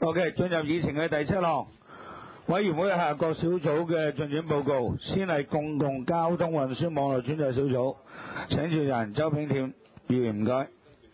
OK， 進入議程嘅第7項，委員會下各小組嘅進展報告。先係公共交通運輸網絡專責小組，請召人周炳添議員，唔該。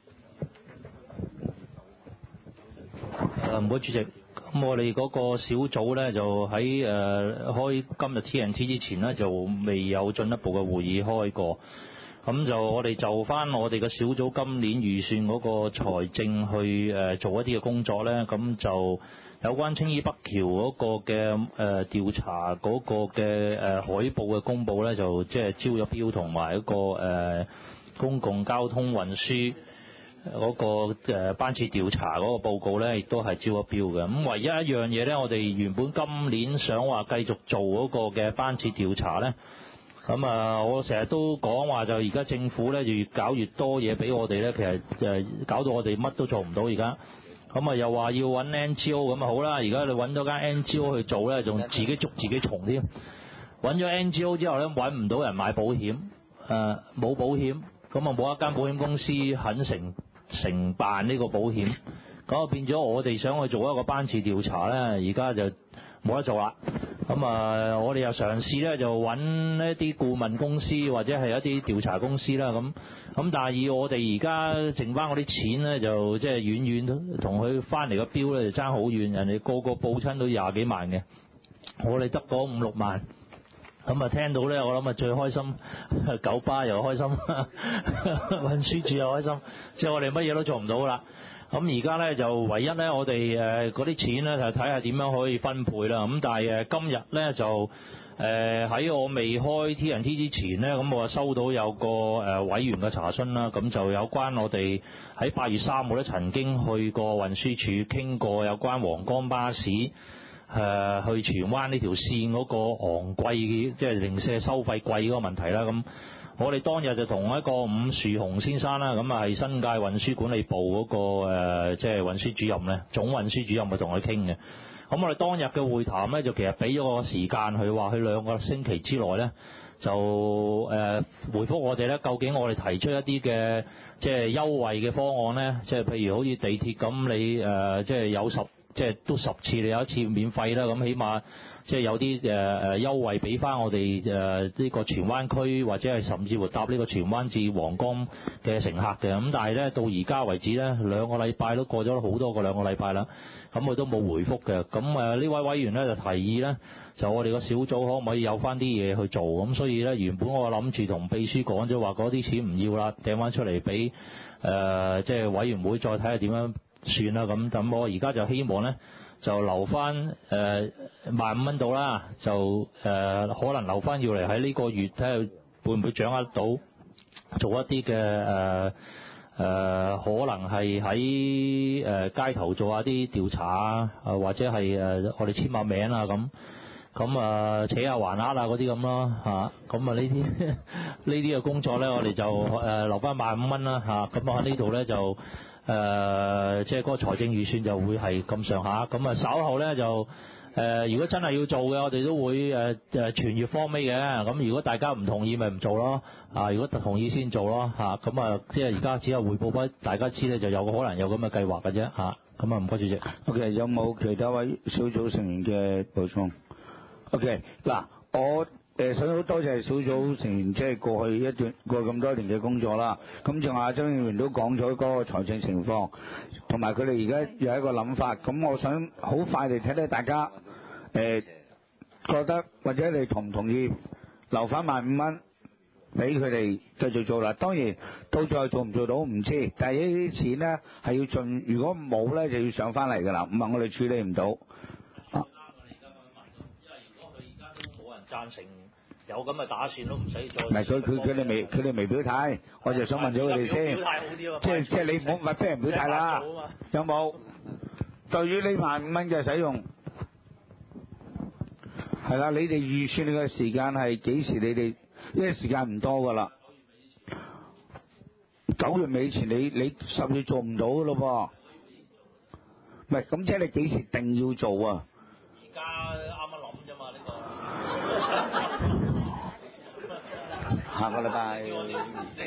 唔該，主席。咁我哋嗰個小組咧就喺開今日 TNT 之前咧就未有進一步嘅會議開過。咁就我哋就翻我哋嘅小組今年預算嗰個財政去做一啲嘅工作咧，咁就有關青衣北橋嗰個嘅調查嗰個嘅海報嘅公佈咧，就即係招咗標同埋一個公共交通運輸嗰個班次調查嗰個報告咧，亦都係招咗標嘅。咁唯一一樣嘢咧，我哋原本今年想話繼續做嗰個嘅班次調查咧。咁我成日都講話就而家政府咧就越搞越多嘢俾我哋咧，其實搞到我哋乜都做唔到而家。咁又話要揾 NGO 咁好啦，而家你揾咗間 NGO 去做咧，仲自己捉自己蟲添。揾咗 NGO 之後咧，揾唔到人買保險，冇保險，咁冇一間保險公司肯承辦呢個保險，咁變咗我哋想去做一個班次調查咧，而家就冇得做啦。咁我哋又嘗試咧就揾一啲顧問公司或者係一啲調查公司啦，咁但係以我哋而家剩翻嗰啲錢咧，就即係遠遠同佢翻嚟個標咧就爭好遠，人哋個個報親都20幾萬嘅，我哋得嗰5、6萬。咁聽到咧，我諗最開心，九巴又開心，運輸署又開心，即係我哋乜嘢都做唔到啦。咁而家咧就唯一咧，我哋嗰啲錢咧就睇下點樣可以分配啦。咁但係今日咧就喺我未開 TNT 之前咧，咁我收到有個委員嘅查詢啦。咁就有關我哋喺8月3號咧曾經去過運輸署傾過有關黃江巴士去荃灣呢條線嗰個昂貴即係零舍收費貴嗰個問題啦。咁我哋當日就同一個伍樹雄先生啦，咁係新界運輸管理部嗰個即係運輸主任咧，總運輸主任去同佢傾嘅。咁我哋當日嘅會談咧，就其實俾咗個時間佢話，佢2個星期之內咧就回覆我哋咧，究竟我哋提出一啲嘅即係優惠嘅方案咧，即係譬如好似地鐵咁，你即係有即係都10次你有1次免費啦，咁起碼即係有啲優惠俾翻我哋呢個荃灣區或者係甚至乎搭呢個荃灣至皇崗嘅乘客嘅。咁但係咧到而家為止咧2個禮拜都過咗好多個2個禮拜啦，咁佢都冇回覆嘅。咁呢位委員咧就提議咧，就我哋個小組可唔可以有翻啲嘢去做？咁所以咧原本我諗住同秘書講咗話嗰啲錢唔要啦，掟翻出嚟俾即係委員會再睇下點樣算啦。咁我而家就希望咧就留翻15,000蚊到啦，就可能留翻要嚟喺呢個月睇下會唔會掌握到做一啲嘅可能係喺街頭做下啲調查啊，或者係我哋簽下名啊咁扯下橫額啊嗰啲咁咯嚇。咁呢啲嘅工作咧，我哋就留翻15,000蚊啦嚇。咁我喺呢度咧就即係嗰個財政預算就會係咁上下。咁稍後咧就如果真係要做嘅，我哋都會全月方尾嘅。咁如果大家唔同意咪唔做咯。如果同意先做咯嚇。咁即係而家只係匯報俾大家知咧，就有可能有咁嘅計劃嘅啫嚇。咁唔該主席。 OK， 有冇其他位小組成員嘅補充 ？OK， 嗱，我想好多謝小組成員即係過去咁多年嘅工作啦。咁仲有張議員都講咗嗰個財政情況，同埋佢哋而家有一個諗法。咁我想好快地睇睇大家覺得或者你同唔同意留翻15,000蚊俾佢哋繼續做啦。當然到最後做唔做到唔知，但係呢啲錢咧係要盡，如果冇咧就要上翻嚟㗎啦。唔係我哋處理唔到。 贊成有咁嘅打算都唔使再。 唔係佢哋未表態，我就想問咗佢哋先。 表態好啲即係你唔好逼人表態啦。有冇對於呢15,000蚊嘅使用係啦？你哋預算嘅時間係幾時？你哋因為時間唔多㗎啦。9月尾前你10月做唔到㗎咯噃。唔係咁即係你幾時定要做啊？ 而家啱啱諗啫嘛呢個。 下個禮拜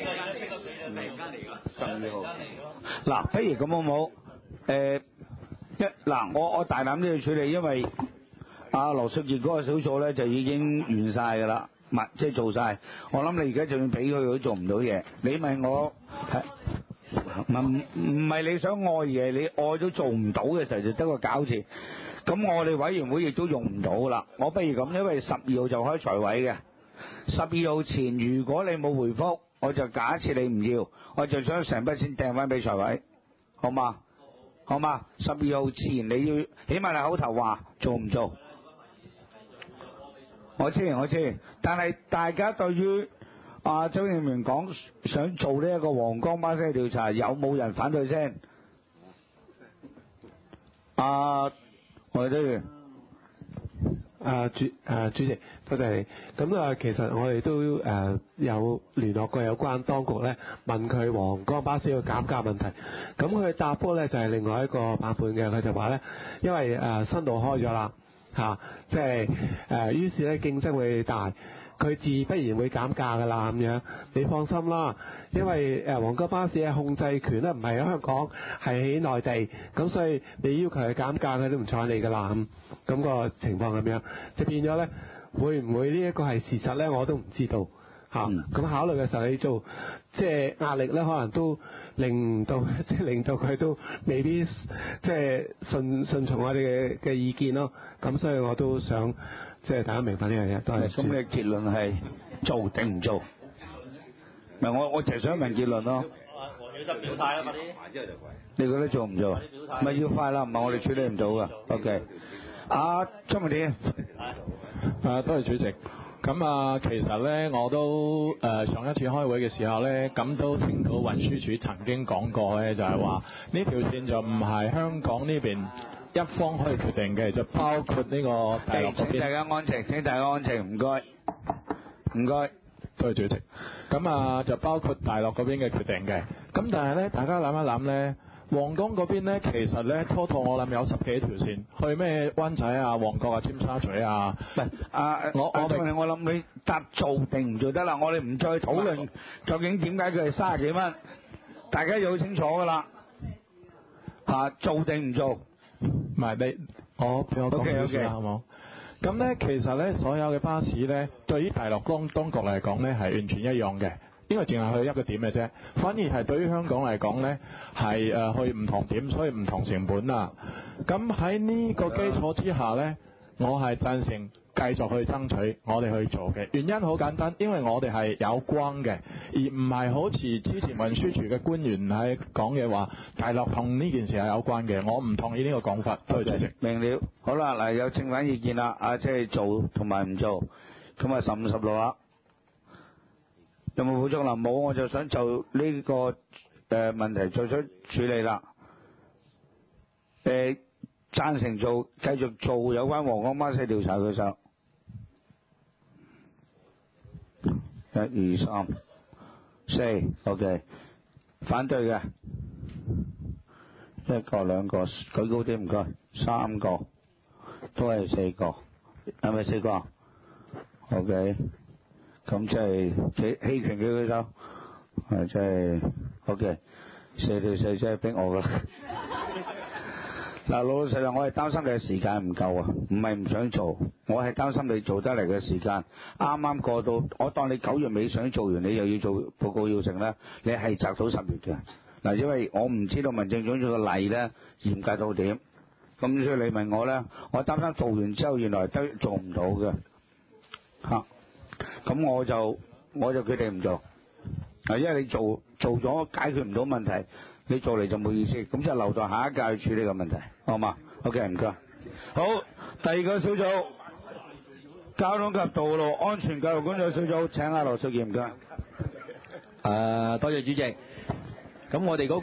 12號。嗱，不如咁好唔好？ 嗱，我大膽啲去處理，因為阿羅淑儀嗰個小組咧就已經完晒㗎啦，即係做晒。我諗你而家就算俾佢都做唔到嘢。你問我係唔係你想愛而係你愛都做唔到嘅時候就得個搞字。咁我哋委員會亦都用唔到啦。我不如咁，因為12號就開財委嘅，12號前如果你冇回覆，我就假設你唔要，我就將成筆錢掟翻俾財委，好嘛？好嘛？12號前你要起碼你口頭話做唔做？我知，但係大家對於周永明講想做呢一個皇崗巴士嘅調查，有冇人反對先？我哋都要。 主席，多謝你。咁其實我哋都有聯絡過有關當局咧，問佢皇崗巴士嘅減價問題。咁佢答覆咧就係另外一個版本嘅，佢就話咧，因為新路開咗啦，即係於是咧競爭會大。佢自不然會減價㗎啦，咁樣你放心啦，因為皇崗巴士嘅控制權咧唔係喺香港，係喺內地，咁所以你要求佢減價，佢都唔睬你㗎啦，咁個情況咁樣，就變咗咧，會唔會呢一個係事實咧？我都唔知道嚇。咁考慮嘅時候，你做即係壓力咧，可能都令到佢都未必即係順從我哋嘅意見咯。咁所以我都想。即係大家明白呢樣嘢，都係。 咁嘅結論係做定唔做？唔係我就係想問結論咯。黃曉德表態啦，快啲。你覺得做唔做？咪要快啦，唔係我哋處理唔到噶。OK。張文典。 多謝主席。咁其實咧，我都上一次開會嘅時候咧，咁都聽到運輸署曾經講過咧，就係話呢條線就唔係香港呢邊一方可以決定嘅，就包括呢個大陸嗰邊。請大家安靜，唔該。多謝主席。咁就包括大陸嗰邊嘅決定嘅。咁但係咧，大家諗一諗咧，皇崗嗰邊咧，其實咧total我諗有10幾條線，去咩灣仔啊、旺角啊、尖沙咀啊。 唔係我諗你答做定唔做得啦，我哋唔再討論究竟點解佢係30幾蚊，大家要好清楚㗎啦。做定唔做？ 唔係俾我講少少啦，好冇？咁咧，其實咧，所有嘅巴士咧，對於大陸當局嚟講咧，係完全一樣嘅，因為淨係去一個點嘅啫。反而係對於香港嚟講咧，係去唔同點，所以唔同成本啦。咁喺呢個基礎之下咧，我係贊成繼續去爭取我哋去做嘅。原因好簡單，因為我哋係有關嘅，而唔係好似之前運輸署嘅官員喺講嘅話，大陸同呢件事係有關嘅。我唔同意呢個講法。多謝主席。 明了。好啦，嗱有正反意見啦，即係做同埋唔做，咁15、16啦。有冇補充啦？冇，我就想就呢個問題作出處理啦。贊成做，繼續做有關皇崗巴士調查嘅時候，1、2、3、4 ，OK。反對嘅1個、2個，舉高啲唔該，3個，都係4個，係咪4個 ？OK。咁即係棄權嘅舉手，即係 OK。4對4即係逼我噶啦。嗱，老實啦，我係擔心你嘅時間唔夠啊，唔係唔想做，我係擔心你做得嚟嘅時間啱啱過到，我當你9月尾想做完，你又要做報告要成咧，你係擲到10月嘅。嗱，因為我唔知道民政總署嘅例咧嚴格到點，咁所以你問我咧，我擔心做完之後原來都做唔到嘅，咁我就決定唔做，因為你做咗解決唔到問題。你做嚟就冇意思，咁就留待下一屆去處理個問題，好嘛 ？OK， 唔該。好，第二個小組，交通及道路安全教育工作小組，請阿羅淑儀，唔該。 多謝主席。咁我哋嗰個，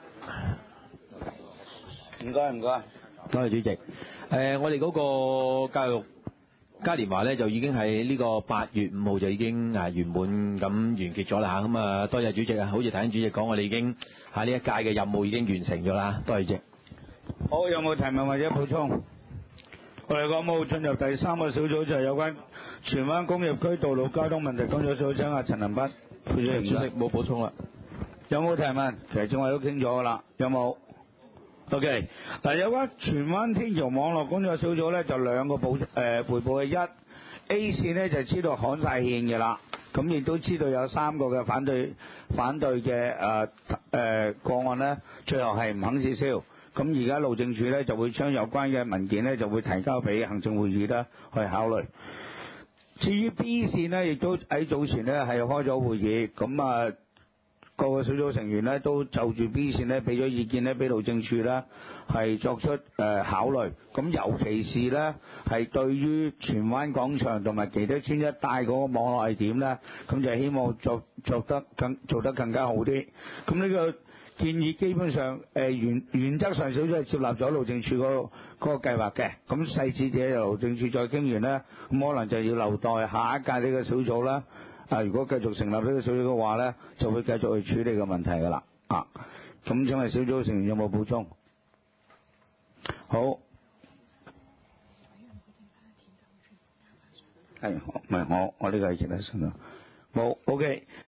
唔該。 多謝主席。我哋嗰個教育嘉年華咧就已經喺呢個8月5號就已經圓滿咁完結咗啦。咁多謝主席啊，好似頭先主席講，我哋已經喺呢一屆嘅任務已經完成咗啦。多謝主席。 好，有冇提問或者補充？我哋講冇進入第3個小組，就係有關荃灣工業區道路交通問題工作小組，請阿陳恒鑌副主席。 主席冇補充啦。 有冇提問？其實正話都傾咗噶啦，有冇？ OK， 嗱，有關荃灣天橋網絡工作小組咧，就兩個匯報嘅。一 A 線咧就知道刊晒憲嘅啦，咁亦都知道有3個嘅反對嘅個案咧，最後係唔肯撤銷。咁而家路政署咧就會將有關嘅文件咧就會提交俾行政會議咧去考慮。至於 B 線咧，亦都喺早前咧係開咗會議，咁各個小組成員咧都就住 B 線咧俾咗意見咧，俾路政署咧係作出考慮。咁尤其是咧係對於荃灣廣場同埋其他村一帶嗰個網絡係點咧，咁就希望做得更加好啲。咁呢個建議基本上原則上小組係接納咗路政署嗰個計劃嘅。咁細節嘅由路政署再傾完咧，咁可能就要留待下一屆呢個小組啦。如果繼續成立呢個小組嘅話咧，就會繼續去處理個問題㗎啦。咁請問小組成員有冇補充？好，係唔係我呢個係其他信啦。冇 OK。